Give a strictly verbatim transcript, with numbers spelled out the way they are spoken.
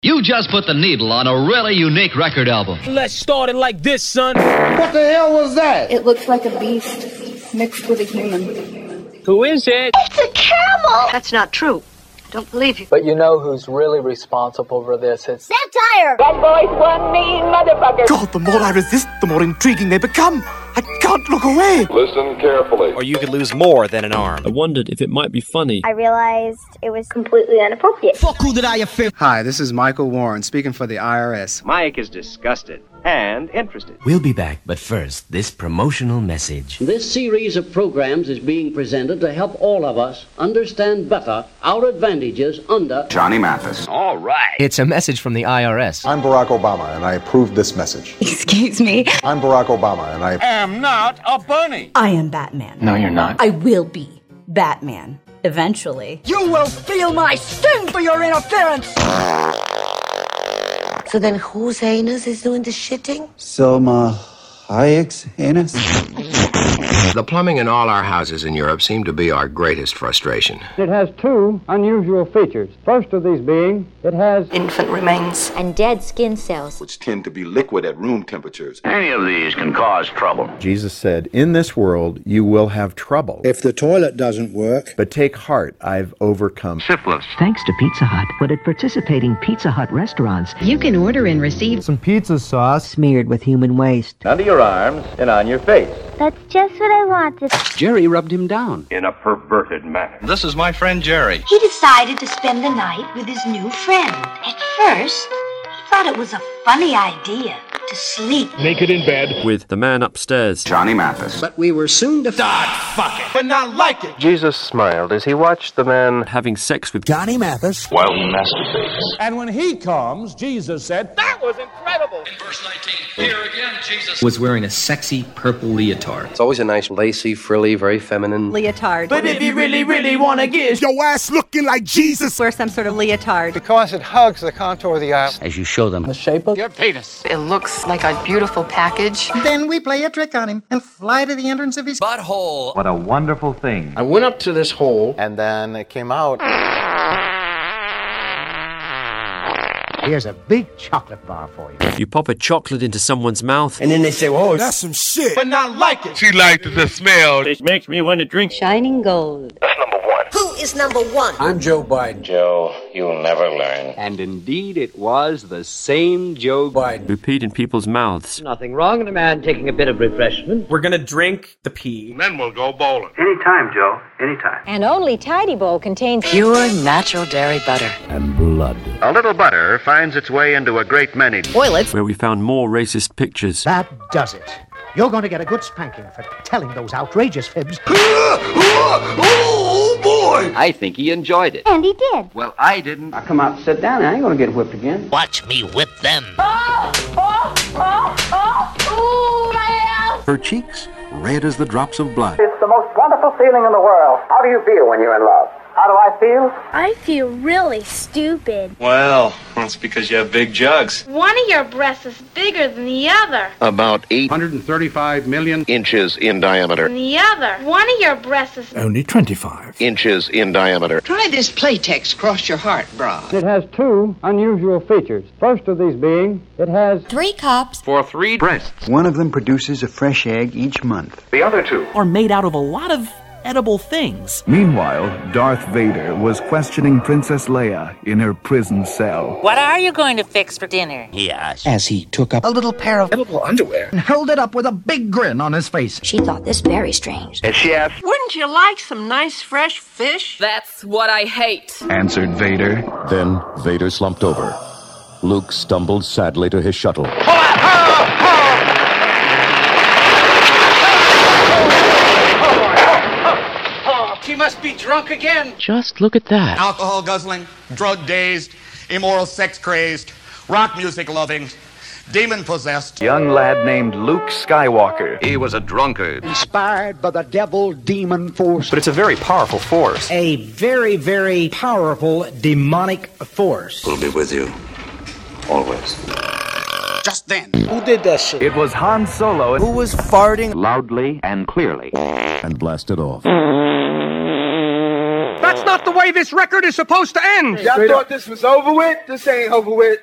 You just put the needle on a really unique record album. Let's start it like this, son. What the hell was that? It looks like a beast mixed with a human. Who is it? It's a camel! That's not true. Don't believe you. But you know who's really responsible for this? It's satire! One voice, one mean motherfucker! God, the more I resist, the more intriguing they become. I can't look away. Listen carefully. Or you could lose more than an arm. I wondered if it might be funny. I realized it was completely inappropriate. Fuck who did I offend? Hi, this is Michael Warren speaking for the I R S. Mike is disgusted and interested. We'll be back, but first, this promotional message. This series of programs is being presented to help all of us understand better our advantages under Johnny Mathis. All right. It's a message from the I R S. I'm Barack Obama, and I approve this message. Excuse me. I'm Barack Obama, and I am not a bunny. I am Batman. No, you're not. I will be Batman. Eventually. You will feel my sting for your interference! So then whose anus is doing the shitting? Selma Hayek's anus? The plumbing in all our houses in Europe seem to be our greatest frustration. It has two unusual features. First of these being, it has infant remains and dead skin cells, which tend to be liquid at room temperatures. Any of these can cause trouble. Jesus said, in this world you will have trouble. If the toilet doesn't work. But take heart, I've overcome syphilis. Thanks to Pizza Hut, but at participating Pizza Hut restaurants, you can order and receive some pizza sauce smeared with human waste. Under your arms and on your face. That's just what I wanted. Jerry rubbed him down. In a perverted manner. This is my friend Jerry. He decided to spend the night with his new friend. At first, he thought it was a funny idea to sleep naked in bed with the man upstairs, Johnny Mathis. But we were soon to start fucking, but not like it. Jesus smiled as he watched the man having sex with Johnny Mathis while he masturbates. And when he comes, Jesus said, that was incredible. In verse nineteen, here again, Jesus was wearing a sexy purple leotard. It's always a nice, lacy, frilly, very feminine leotard. But if you really, really want to get your ass looking like Jesus, wear some sort of leotard. Because it hugs the contour of the ass. As you show them the shape of your penis. It looks like a beautiful package. Then we play a trick on him and fly to the entrance of his butthole. What a wonderful thing. I went up to this hole, and then it came out. Here's a big chocolate bar for you. You pop a chocolate into someone's mouth, and then they say, "Oh, that's some shit," but not like it. She liked the smell. It makes me want to drink shining gold. That's number one. Who is number one? I'm Joe Biden. Joe, you'll never learn. And indeed, it was the same Joe Biden. Who peed in people's mouths. Nothing wrong in a man taking a bit of refreshment. We're gonna drink the pee. Then we'll go bowling. Anytime, Joe. Anytime. And only Tidy Bowl contains pure natural dairy butter and blood. A little butter finds its way into a great many toilets, where we found more racist pictures. That does it. You're going to get a good spanking for telling those outrageous fibs. Oh, boy! I think he enjoyed it. And he did. Well, I didn't. I come out and sit down. I ain't gonna get whipped again. Watch me whip them. Oh, oh, oh, oh, ooh, my Her cheeks red as the drops of blood. It's the most wonderful feeling in the world. How do you feel when you're in love? How do I feel? I feel really stupid. Well, that's because you have big jugs. One of your breasts is bigger than the other. About eight hundred thirty-five million inches in diameter. Than the other. One of your breasts is only twenty-five inches in diameter. Try this Playtex Cross Your Heart bra. It has two unusual features. First of these being, it has three cups for three breasts. One of them produces a fresh egg each month. The other two are made out of a lot of edible things. Meanwhile, Darth Vader was questioning Princess Leia in her prison cell. What are you going to fix for dinner? He asked. As he took up a little pair of edible underwear and held it up with a big grin on his face. She thought this very strange. And she asked, wouldn't you like some nice fresh fish? That's what I hate. Answered Vader. Then Vader slumped over. Luke stumbled sadly to his shuttle. She must be drunk again. Just look at that. Alcohol guzzling, drug dazed, immoral sex crazed, rock music loving, demon possessed. Young lad named Luke Skywalker. He was a drunkard. Inspired by the devil demon force. But it's a very powerful force. A very, very powerful demonic force. We'll be with you. Always. Just then. Who did that shit? It was Han Solo who was farting loudly and clearly. And blasted off. That's not the way way this record is supposed to end. Y'all thought this was over with? This ain't over with.